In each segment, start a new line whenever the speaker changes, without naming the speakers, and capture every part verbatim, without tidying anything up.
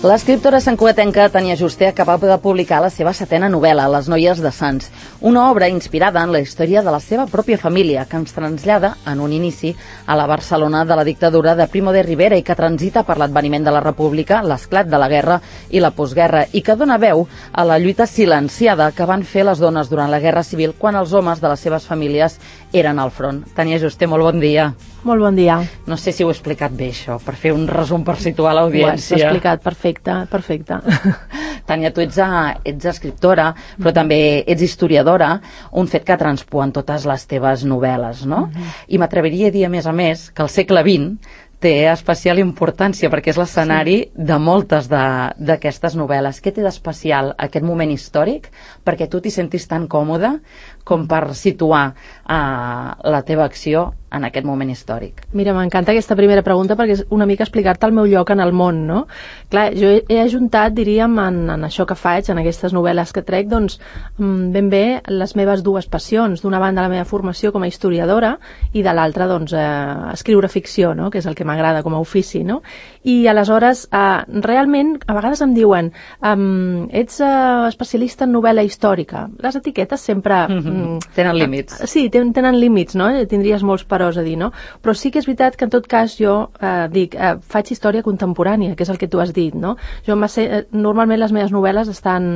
L'escriptora santcugatenca Tania Juste acabava de publicar la seva setena novel·la, Les noies de Sants, una obra inspirada en la història de la seva pròpia família, que ens trasllada, en un inici, a la Barcelona de la dictadura de Primo de Rivera i que transita per l'adveniment de la República, l'esclat de la guerra i la postguerra, i que dona veu a la lluita silenciada que van fer les dones durant la Guerra Civil quan els homes de les seves famílies eren al front. Tania Juste, molt bon dia.
Molt bon dia.
No sé si ho he explicat bé, això, per fer un resum, per situar l'audiència.
Ho has explicat perfecte, perfecte.
Tania, tu ets, a, ets escriptora, però també ets historiadora, un fet que transpua en totes les teves novel·les, no? Uh-huh. I m'atreviria a dir, a més a més, que el segle vint té especial importància perquè és l'escenari sí. de moltes d'aquestes novel·les. Què té d'especial aquest moment històric perquè tu t'hi sentis tan còmode com per situar uh, la teva acció en aquest moment històric?
Mira, m'encanta aquesta primera pregunta perquè és una mica explicar-te el meu lloc en el món, no? Clar, jo he, he ajuntat, diríem, en, en això que faig, en aquestes novel·les que trec, doncs, ben bé les meves dues passions. D'una banda, la meva formació com a historiadora i de l'altra, doncs, eh, escriure ficció, no? Que és el que m'agrada com a ofici, no? I aleshores, eh, realment, a vegades em diuen um, ets uh, especialista en novel·la històrica. Les etiquetes sempre...
Mm-hmm. Tenen límits.
Uh, sí, ten, tenen límits, no? Tindries molts parors a dir, no? Però sí que és veritat que en tot cas jo eh, dic, eh, faig història contemporània, que és el que tu has dit, no? Jo eh, normalment les meves novel·les estan...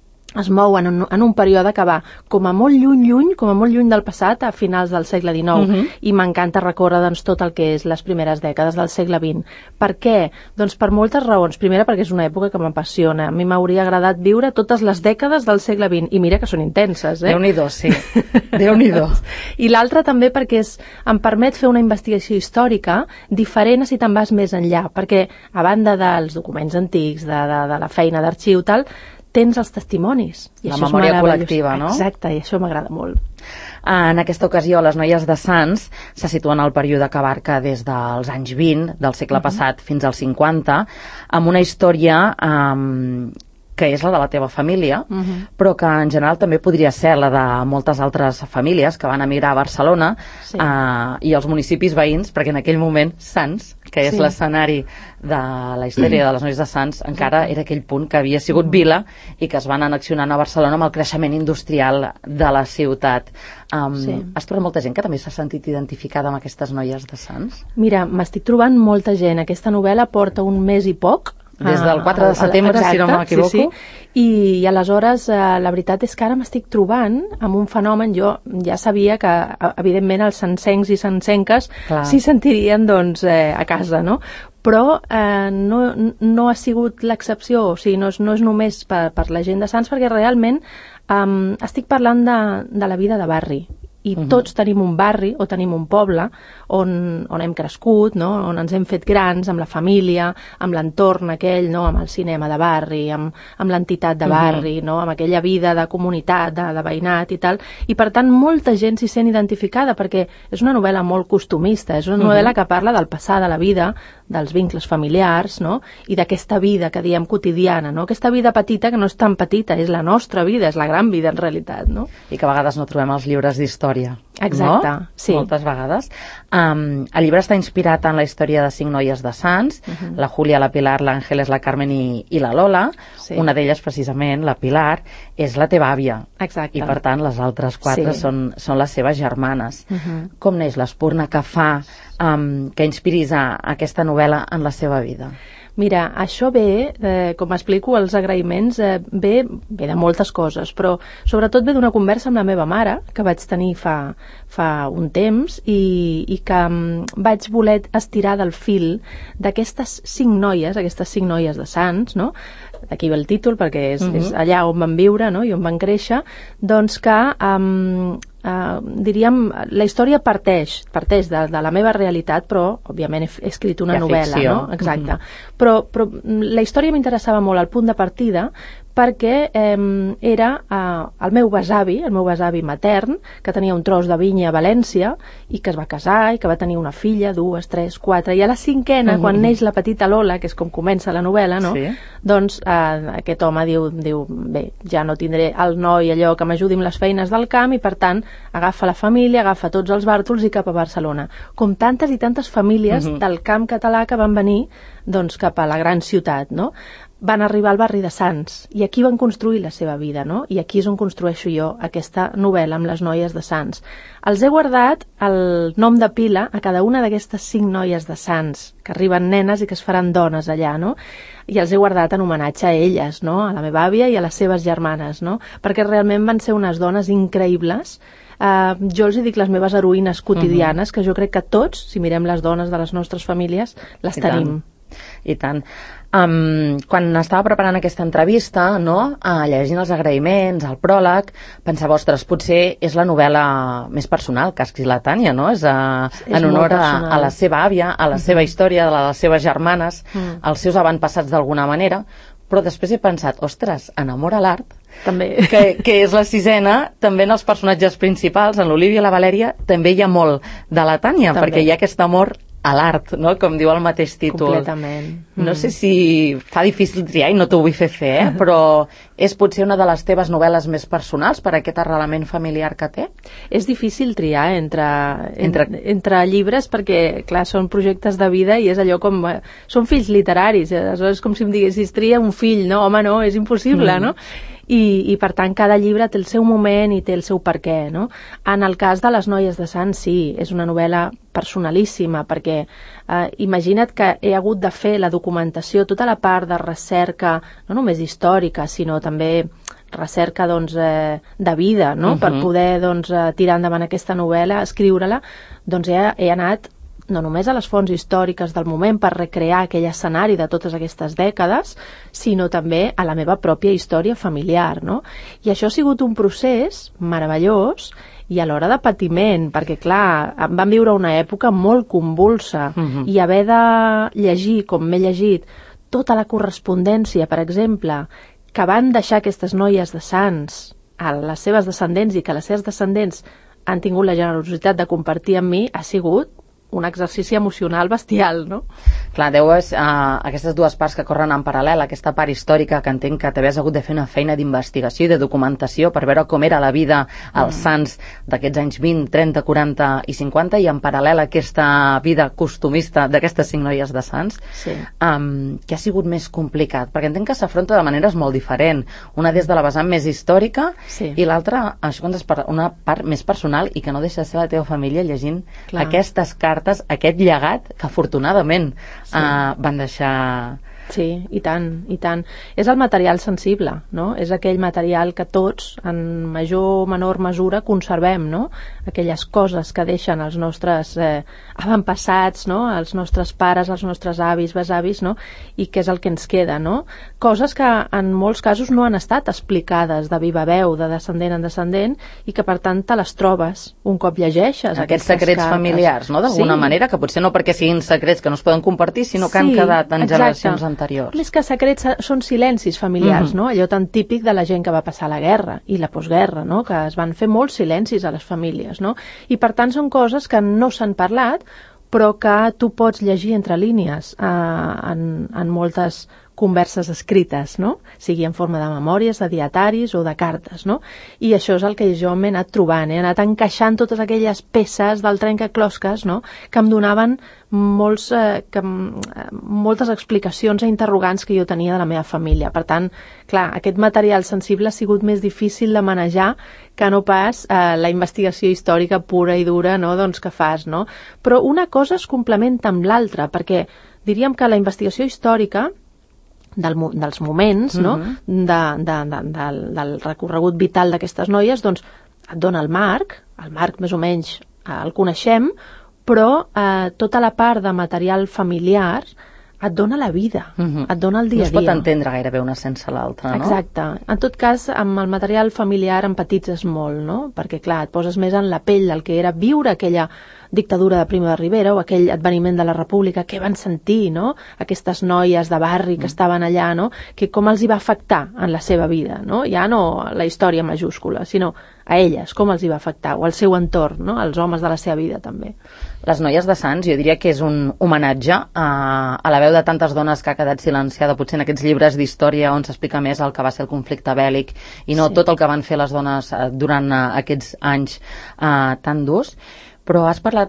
es mouen en, en un període que va com a molt lluny, lluny, com a molt lluny del passat, a finals del segle dinou, uh-huh. i m'encanta recórrer doncs, tot el que és les primeres dècades del segle vint. Per què? Doncs per moltes raons. Primera, perquè és una època que m'apassiona. A mi m'hauria agradat viure totes les dècades del segle vint, i mira que són intenses, eh?
Déu-n'hi-do, sí. Déu-n'hi-do.
I l'altra també perquè és, em permet fer una investigació històrica diferent si te'n vas més enllà, perquè a banda dels documents antics, de, de, de la feina d'arxiu, tal, tens els testimonis. I
la
això
memòria col·lectiva, no?
Exacte, i això m'agrada molt.
En aquesta ocasió, Les noies de Sants se situen al període que abarca des dels anys vint del segle uh-huh. passat fins als cinquanta, amb una història um, que és la de la teva família, uh-huh. però que en general també podria ser la de moltes altres famílies que van emigrar a Barcelona sí. uh, i els municipis veïns, perquè en aquell moment Sants, que és sí. l'escenari de la història de les noies de Sants, encara era aquell punt que havia sigut vila i que es van annexionant a Barcelona amb el creixement industrial de la ciutat. Um, sí. Has trobat molta gent que també s'ha sentit identificada amb aquestes noies de Sants?
Mira, m'estic trobant molta gent. Aquesta novel·la porta un mes i poc,
des del quatre de setembre, exacte, si no m'equivoco.
Sí, sí. I, I aleshores, eh, la veritat és que ara m'estic trobant amb un fenomen. Jo ja sabia que, evidentment, els sancencs i sancenques s'hi sentirien, doncs, eh, a casa, no? Però eh, no, no ha sigut l'excepció, o sigui, no és, no és només per, per la gent de Sants, perquè realment eh, estic parlant de, de la vida de barri. I uh-huh. tots tenim un barri o tenim un poble on, on hem crescut, no? On ens hem fet grans, amb la família, amb l'entorn aquell, no? Amb el cinema de barri, amb, amb l'entitat de barri, uh-huh. no? Amb aquella vida de comunitat, de, de veïnat i tal. I per tant molta gent s'hi sent identificada perquè és una novel·la molt costumista, és una novel·la uh-huh. que parla del passar de la vida, dels vincles familiars, no? I d'aquesta vida que diem quotidiana, no? Aquesta vida petita que no és tan petita, és la nostra vida, és la gran vida en realitat, no?
I que a vegades no trobem els llibres d'història.
Exacte,
no?
sí.
Moltes vegades. Um, el llibre està inspirat en la història de cinc noies de Sants, uh-huh. la Júlia, la Pilar, l'Àngeles, la Carmen i, i la Lola. Sí. Una d'elles, precisament, la Pilar, és la teva àvia.
Exacte.
I, per tant, les altres quatre sí. són, són les seves germanes. Uh-huh. Com neix l'espurna que fa um, que inspiris a, a aquesta novel·la en la seva vida?
Mira, això ve, eh, com explico, els agraïments, eh, ve, ve de moltes coses, però sobretot ve d'una conversa amb la meva mare, que vaig tenir fa, fa un temps, i, i que um, vaig voler estirar del fil d'aquestes cinc noies, aquestes cinc noies de Sants, no? D'aquí ve el títol, perquè és, uh-huh. és allà on van viure, no? I on van créixer, doncs que... Um, Uh, diríem, la història parteix parteix de, de la meva realitat, però òbviament he, he escrit una novel·la, no? Exacte. Mm-hmm. però, però la història m'interessava molt al punt de partida perquè eh, era eh, el meu besavi, el meu besavi matern, que tenia un tros de vinya a València i que es va casar i que va tenir una filla, dues, tres, quatre, i a la cinquena, mm-hmm. quan neix la petita Lola, que és com comença la novel·la, no? Sí. Doncs eh, aquest home diu, diu, bé, ja no tindré el noi allò que m'ajudi amb les feines del camp i per tant agafa la família, agafa tots els bàrtols i cap a Barcelona. Com tantes i tantes famílies mm-hmm. del camp català que van venir doncs cap a la gran ciutat, no? van arribar al barri de Sants i aquí van construir la seva vida, no? I aquí és on construeixo jo aquesta novel·la amb les noies de Sants. Els he guardat el nom de pila a cada una d'aquestes cinc noies de Sants, que arriben nenes i que es faran dones allà, no? I els he guardat en homenatge a elles, no? A la meva àvia i a les seves germanes, no? Perquè realment van ser unes dones increïbles. Uh, jo els hi dic les meves heroïnes quotidianes, uh-huh. que jo crec que tots, si mirem les dones de les nostres famílies, les
I
tenim.
Tant. I tant. Um, quan estava preparant aquesta entrevista, no, uh, llegint els agraïments, el pròleg, pensava, ostres, potser és la novel·la més personal que ha escrit la Tània, no? És, uh, és en honor a, a la seva àvia, a la uh-huh. seva història, a la de les seves germanes, uh-huh. als seus avantpassats d'alguna manera, però després he pensat, ostres, en Amor a l'art,
també.
Que, que és la sisena, també en els personatges principals, en l'Olivia i la Valèria, també hi ha molt de la Tània, també. Perquè hi ha aquest amor a l'art, no? Com diu el mateix títol.
Completament.
No sé si fa difícil triar i no t'ho vull fer fer, eh? Però és potser una de les teves novel·les més personals per aquest arrelament familiar que té?
És difícil triar entre, entre... entre llibres perquè, clar, són projectes de vida i és allò com... Són fills literaris, eh? És com si em diguessis, tria un fill, no? Home, no, és impossible, mm. no? I, i per tant cada llibre té el seu moment i té el seu perquè, no? En el cas de Les noies de Sants, sí, és una novel·la personalíssima, perquè eh, imagina't que he hagut de fer la documentació, tota la part de recerca, no només històrica, sinó també recerca doncs, eh, de vida, no? Uh-huh. Per poder doncs, eh, tirar endavant aquesta novel·la, escriure-la, doncs he, he anat no només a les fonts històriques del moment per recrear aquell escenari de totes aquestes dècades, sinó també a la meva pròpia història familiar, no? I això ha sigut un procés meravellós i alhora de patiment, perquè, clar, em van viure una època molt convulsa uh-huh. i haver de llegir, com m'he llegit, tota la correspondència, per exemple, que van deixar aquestes noies de Sants a les seves descendents i que les seves descendents han tingut la generositat de compartir amb mi, ha sigut un exercici emocional bestial, no?
Clar, deues uh, aquestes dues parts que corren en paral·lel, aquesta part històrica que entenc que t'havies hagut de fer una feina d'investigació i de documentació per veure com era la vida als mm. Sants d'aquests anys vint, trenta, quaranta i cinquanta, i en paral·lel aquesta vida costumista d'aquestes cinc noies de Sants,
sí.
um, que ha sigut més complicat, perquè entenc que s'afronta de maneres molt diferents, una des de la vessant més històrica sí. i l'altra, això quan és una part més personal i que no deixa de ser la teva família llegint Clar. Aquestes cartes, aquest llegat que afortunadament sí. uh, van deixar...
Sí, i tant, i tant. És el material sensible, no? És aquell material que tots, en major o menor mesura, conservem, no? Aquelles coses que deixen els nostres eh, avantpassats, no? Els nostres pares, els nostres avis, besavis, no? I que és el que ens queda, no? Coses que en molts casos no han estat explicades de viva veu, de descendent en descendent, i que per tant te les trobes un cop llegeixes.
Aquests secrets cartes. Familiars, no? D'alguna sí. manera, que potser no perquè siguin secrets que no es poden compartir, sinó que sí, han quedat en exacte. Generacions anteriors.
Més que secrets són silencis familiars, uh-huh. no? Allò tan típic de la gent que va passar la guerra i la postguerra, no? Que es van fer molts silencis a les famílies, no? I per tant són coses que no s'han parlat, però que tu pots llegir entre línies eh, en, en moltes converses escrites, no? Sigui en forma de memòries, de dietaris o de cartes, no? I això és el que jo m'he anat trobant, he anat encaixant totes aquelles peces del trencaclosques, no? Que em donaven molts, eh, que, moltes explicacions e interrogants que jo tenia de la meva família. Per tant, clar, aquest material sensible ha sigut més difícil de manejar que no pas eh, la investigació històrica pura i dura, no? Doncs que fas, no? Però una cosa es complementa amb l'altra, perquè diríem que la investigació històrica Del, dels moments, no? uh-huh. de, de, de, del, del recorregut vital d'aquestes noies, doncs et dona el marc, el marc més o menys el coneixem, però eh, tota la part de material familiar et dona la vida, uh-huh. et dona el dia a dia.
No es pot entendre gairebé una sense l'altra, no?
Exacte. En tot cas, amb el material familiar empatitzes molt, no? Perquè, clar, et poses més en la pell del que era viure aquella dictadura de Primo de Rivera o aquell adveniment de la República, què van sentir, no? Aquestes noies de barri que mm. estaven allà, no? Que com els hi va afectar en la seva vida, no? Ja no la història majúscula, sinó a elles, com els hi va afectar, o al seu entorn, no? Els homes de la seva vida, també.
Les noies de Sants, jo diria que és un homenatge a, a la veu de tantes dones que ha quedat silenciada, potser en aquests llibres d'història on s'explica més el que va ser el conflicte bèl·lic i no sí. tot el que van fer les dones durant aquests anys uh, tan durs. Però has parlat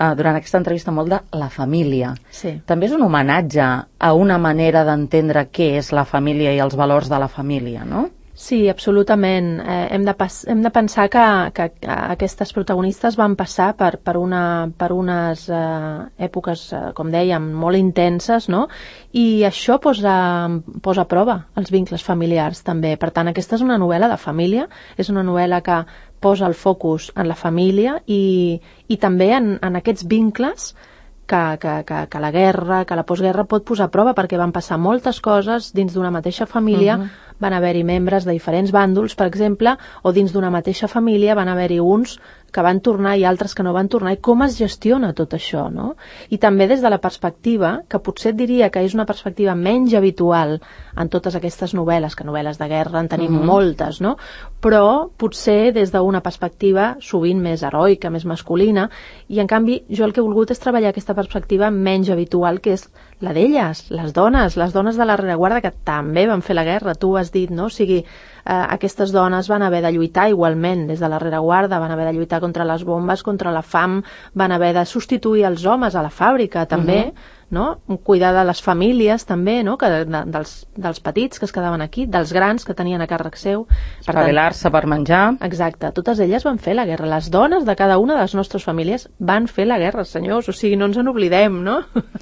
uh, durant aquesta entrevista molt de la família.
Sí.
També és un homenatge a una manera d'entendre què és la família i els valors de la família, no?
Sí, absolutament. Eh, hem, de pas, hem de pensar que, que aquestes protagonistes van passar per, per, una, per unes eh, èpoques, eh, com dèiem, molt intenses, no? I això posa, posa a prova els vincles familiars, també. Per tant, aquesta és una novel·la de família, és una novel·la que posa el focus en la família i, i també en, en aquests vincles que, que, que, que la guerra, que la postguerra pot posar a prova, perquè van passar moltes coses dins d'una mateixa família. Uh-huh. Van haver-hi membres de diferents bàndols, per exemple, o dins d'una mateixa família van haver-hi uns que van tornar i altres que no van tornar, i com es gestiona tot això, no? I també des de la perspectiva, que potser et diria que és una perspectiva menys habitual en totes aquestes novel·les, que novel·les de guerra en tenim uh-huh. moltes, no? Però potser des d'una perspectiva sovint més heroica, més masculina, i en canvi jo el que he volgut és treballar aquesta perspectiva menys habitual, que és la d'elles, les dones, les dones de la rereguarda que també van fer la guerra, tu has dit, no? O sigui, eh, aquestes dones van haver de lluitar igualment des de la rereguarda, van haver de lluitar contra les bombes, contra la fam, van haver de substituir els homes a la fàbrica també, uh-huh. no? Cuidar de les famílies també, no? Que de, dels, dels petits que es quedaven aquí, dels grans que tenien a càrrec seu.
Espavilar-se per menjar.
Exacte, totes elles van fer la guerra. Les dones de cada una de les nostres famílies van fer la guerra, senyors, o sigui, no ens en oblidem, no?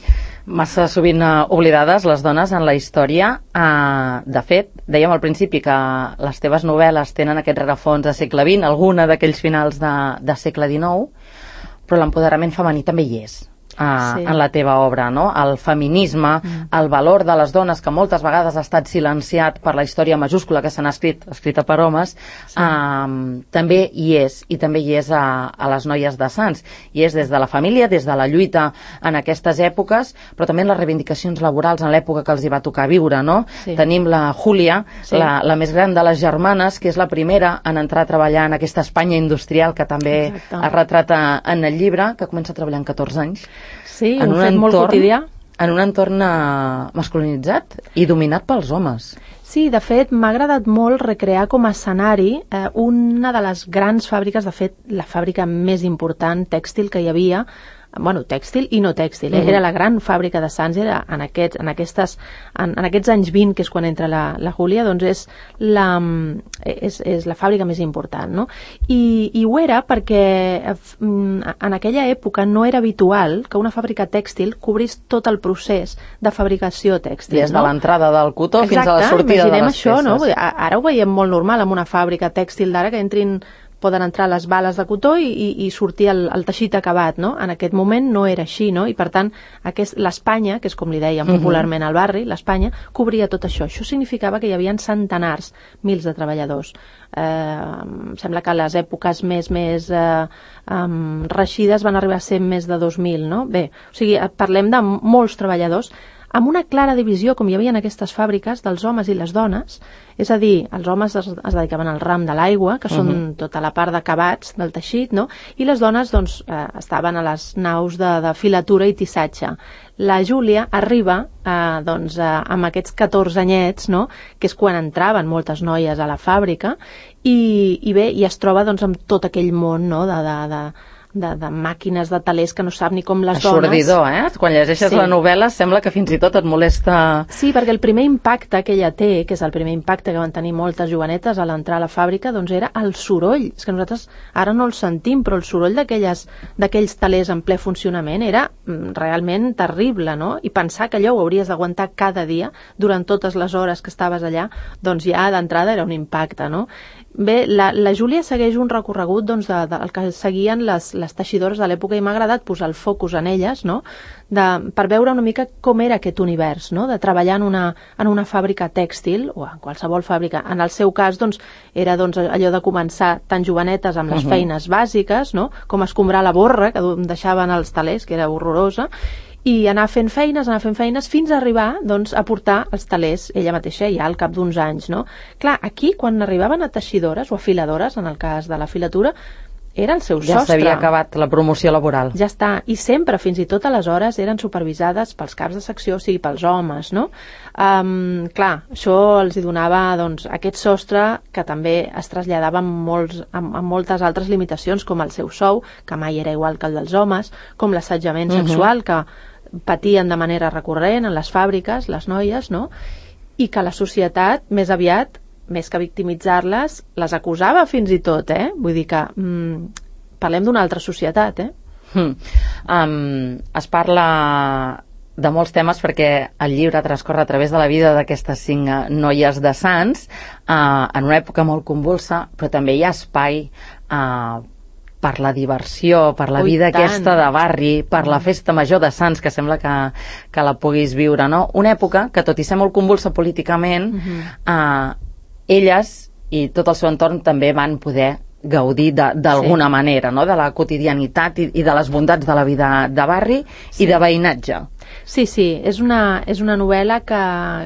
Massa sovint uh, oblidades les dones en la història. Uh, de fet, dèiem al principi que les teves novel·les tenen aquest rerefons de segle vint, alguna d'aquells finals de, de segle dinou, però l'empoderament femení també hi és. Uh, sí. En la teva obra, no? El feminisme, mm. el valor de les dones, que moltes vegades ha estat silenciat per la història majúscula que se n'ha escrit, escrita per homes, sí. uh, també hi és, i també hi és a, a les noies de Sants. I és des de la família, des de la lluita en aquestes èpoques, però també en les reivindicacions laborals en l'època que els hi va tocar viure, no? Sí. Tenim la Júlia, sí. la, la més gran de les germanes, que és la primera en entrar a treballar en aquesta Espanya industrial que també Exacte. Es retrata en el llibre, que comença a treballar amb catorze anys.
Sí, un, un fet entorn, molt quotidià.
En un entorn masculinitzat i dominat pels homes.
Sí, de fet, m'ha agradat molt recrear com a escenari eh, una de les grans fàbriques, de fet, la fàbrica més important tèxtil que hi havia, bueno, tèxtil i no tèxtil, eh? Mm-hmm. Era la gran fàbrica de Sants, era en aquests, en aquestes, en, en aquests anys vint, que és quan entra la, la Júlia, doncs és la, és, és la fàbrica més important, no? I, i ho era perquè en aquella època no era habitual que una fàbrica tèxtil cobrís tot el procés de fabricació tèxtil.
Des de no? l'entrada del cotó Exacte, fins a la sortida de les
això,
peces.
No? Ara ho veiem molt normal en una fàbrica tèxtil d'ara, que entrin poden entrar les bales de cotó i, i, i sortir el, el teixit acabat, no? En aquest moment no era així, no? I per tant, l'Espanya, que és com li dèiem popularment al barri, l'Espanya, cobria tot això. Això significava que hi havia centenars, mils de treballadors. Eh, em sembla que a les èpoques més, més eh, um, reixides van arribar a ser més de dos mil, no? Bé, o sigui, parlem de molts treballadors, amb una clara divisió, com hi havia en aquestes fàbriques, dels homes i les dones. És a dir, els homes es, es dedicaven al ram de l'aigua, que són uh-huh. tota la part d'acabats del teixit, no? I les dones doncs, eh, estaven a les naus de, de filatura i tissatge. La Júlia arriba eh, doncs, eh, amb aquests catorze anyets, no? Que és quan entraven moltes noies a la fàbrica, i, i bé, i es troba doncs, amb tot aquell món, no? de... de, de De, de màquines de talers que no sap ni com les dones.
Assordidor, eh? Quan llegeixes sí. la novel·la sembla que fins i tot et molesta...
Sí, perquè el primer impacte que ella té, que és el primer impacte que van tenir moltes jovenetes a l'entrar a la fàbrica, doncs era el soroll. És que nosaltres ara no el sentim, però el soroll d'aquells talers en ple funcionament era realment terrible, no? I pensar que allò ho hauries d'aguantar cada dia durant totes les hores que estaves allà, doncs ja d'entrada era un impacte, no? Bé, la, la Júlia segueix un recorregut doncs, de, de, el que seguien les, les teixidores de l'època, i m'ha agradat posar el focus en elles, no? de, per veure una mica com era aquest univers, no? De treballar en una, en una fàbrica tèxtil, o en qualsevol fàbrica. En el seu cas doncs, era doncs, allò de començar tan jovenetes amb les uh-huh. feines bàsiques, no? Com escombrar la borra que deixaven els talers, que era horrorosa, i anar fent feines, anar fent feines, fins a arribar doncs, a portar els talers ella mateixa ja al cap d'uns anys, no? Clar, aquí, quan arribaven a teixidores o a filadores, en el cas de la filatura, era el seu
ja
sostre.
Ja s'havia acabat la promoció laboral.
Ja està, i sempre, fins i tot aleshores, eren supervisades pels caps de secció, o sigui, pels homes, no? Um, clar, això els hi donava doncs, aquest sostre que també es traslladava amb, molts, amb, amb moltes altres limitacions, com el seu sou, que mai era igual que el dels homes, com l'assetjament uh-huh. sexual, que patien de manera recurrent en les fàbriques, les noies, no? I que la societat, més aviat, més que victimitzar-les, les acusava fins i tot, eh? Vull dir que mm, parlem d'una altra societat, eh?
Hmm. Um, es parla de molts temes perquè el llibre transcorre a través de la vida d'aquestes cinc noies de Sants uh, en una època molt convulsa, però també hi ha espai uh, per la diversió, per la
Ui,
vida
tant.
aquesta de barri, per la festa major de Sants, que sembla que, que la puguis viure, no? Una època que, tot i ser molt convulsa políticament, uh-huh. uh, elles i tot el seu entorn també van poder gaudir d'alguna sí. manera, no? De la quotidianitat i, i de les bondats de la vida de barri sí. i de veïnatge.
Sí, sí, és una, és una novel·la que,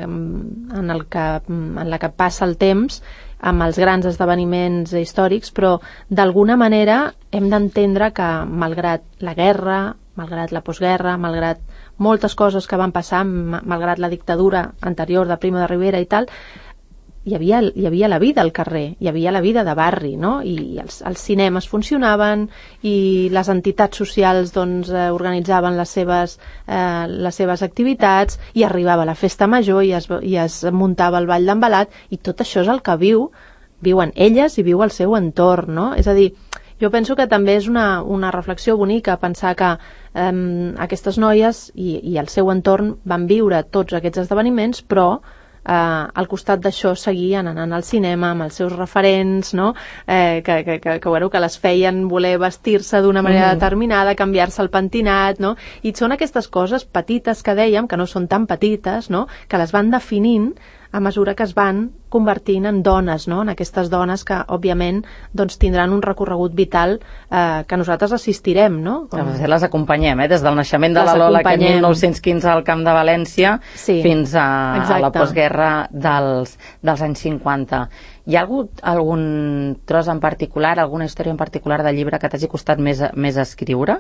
en, el que, en la que passa el temps amb els grans esdeveniments històrics, però d'alguna manera hem d'entendre que malgrat la guerra, malgrat la postguerra, malgrat moltes coses que van passar, malgrat la dictadura anterior de Primo de Rivera i tal, hi havia, hi havia la vida al carrer, hi havia la vida de barri, no? I els, els cinemes funcionaven i les entitats socials doncs, eh, organitzaven les seves, eh, les seves activitats i arribava la festa major i es, i es muntava el ball d'embalat i tot això és el que viu, viuen elles i viu el seu entorn, no? És a dir, jo penso que també és una, una reflexió bonica pensar que eh, aquestes noies i, i el seu entorn van viure tots aquests esdeveniments, però Uh, al costat d'això seguien anant al cinema amb els seus referents, no? eh, que, que, que, que, bueno, que les feien voler vestir-se d'una manera mm. determinada, canviar-se el pentinat, no? I són aquestes coses petites que dèiem, que no són tan petites, no? Que les van definint a mesura que es van convertint en dones, no? En aquestes dones que, òbviament, doncs, tindran un recorregut vital eh, que nosaltres assistirem, no? Com...
Les acompanyem, eh? Des del naixement de la Lola, que en mil nou-cents quinze al Camp de València, sí, fins a, a la postguerra dels, dels anys cinquanta. Hi ha hagut algun tros en particular, alguna història en particular del llibre que t'hagi costat més, més escriure?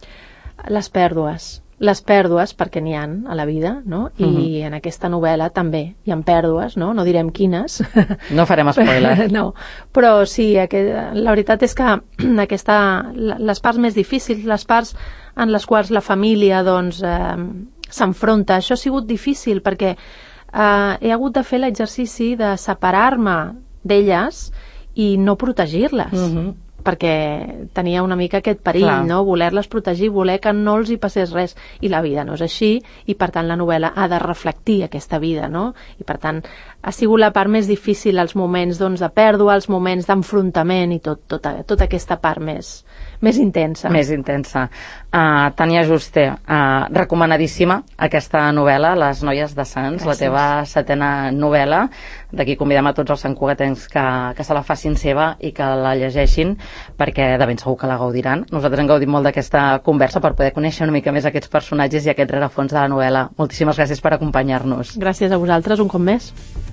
Les pèrdues. Les pèrdues, perquè n'hi han a la vida, no? I uh-huh. en aquesta novel·la també hi ha pèrdues, no? No direm quines.
No farem spoiler.
No, però sí, aquest, la veritat és que aquesta, les parts més difícils, les parts en les quals la família doncs, eh, s'enfronta, això ha sigut difícil perquè eh, he hagut de fer l'exercici de separar-me d'elles i no protegir-les. Uh-huh. Perquè tenia una mica aquest perill, clar, no? Voler-les protegir, voler que no els hi passés res, i la vida no és així, i per tant la novel·la ha de reflectir aquesta vida, no? I per tant ha sigut la part més difícil, els moments doncs, de pèrdua, els moments d'enfrontament i tot, tota, tota aquesta part més, més intensa.
Més intensa. Uh, Tània Juste, uh, recomanadíssima aquesta novel·la, Les noies de Sants, gràcies, la teva setena novel·la. D'aquí convidem a tots els santcugatencs que, que se la facin seva i que la llegeixin, perquè de ben segur que la gaudiran. Nosaltres hem gaudit molt d'aquesta conversa per poder conèixer una mica més aquests personatges i aquest rerefons de la novel·la. Moltíssimes gràcies per acompanyar-nos.
Gràcies a vosaltres un cop més.